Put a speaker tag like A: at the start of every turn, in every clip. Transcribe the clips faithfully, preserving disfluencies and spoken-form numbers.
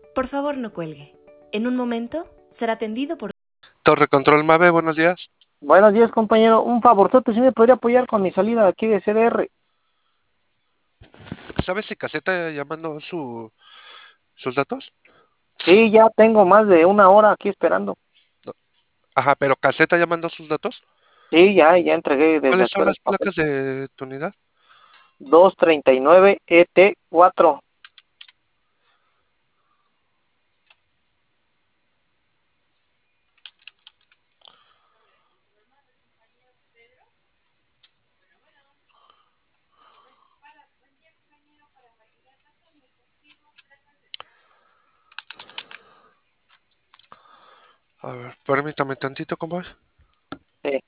A: Por favor, no cuelgue. En un momento será atendido por...
B: Torre Control Mave, buenos días.
C: Buenos días, compañero. Un favorzote, ¿sí me podría apoyar con mi salida de aquí de C D R?
B: ¿Sabes si Caseta ya mandó su, sus datos?
C: Sí, ya tengo más de una hora aquí esperando.
B: No. Ajá, pero Caseta ya mandó sus datos.
C: Sí, ya, ya entregué desde
B: ¿Cuáles
C: aquí
B: son
C: el
B: las
C: papel.
B: placas de tu unidad?
C: doscientos treinta y nueve E T cuatro.
B: A ver, permítame tantito, compa.
C: Sí.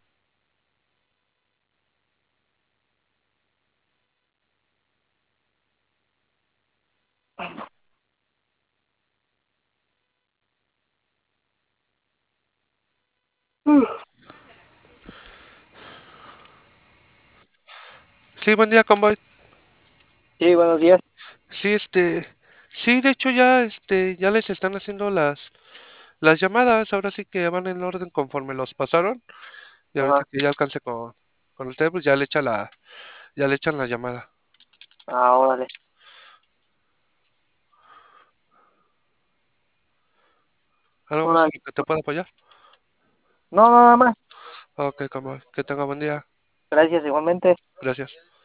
B: Sí, buen día, convoy.
C: Sí, buenos días.
B: Sí, este, sí, de hecho ya, este, ya les están haciendo las, las llamadas. Ahora sí que van en orden conforme los pasaron. Y ahorita
C: Ajá.
B: que ya alcance con, con usted, pues ya le echa la, ya le echan la llamada.
C: Ah, órale.
B: ¿Algo más en
C: Órale.
B: lo que te pueda apoyar?
C: No, nada más.
B: Ok, convoy. Que tenga buen día.
C: Gracias, igualmente.
B: Gracias.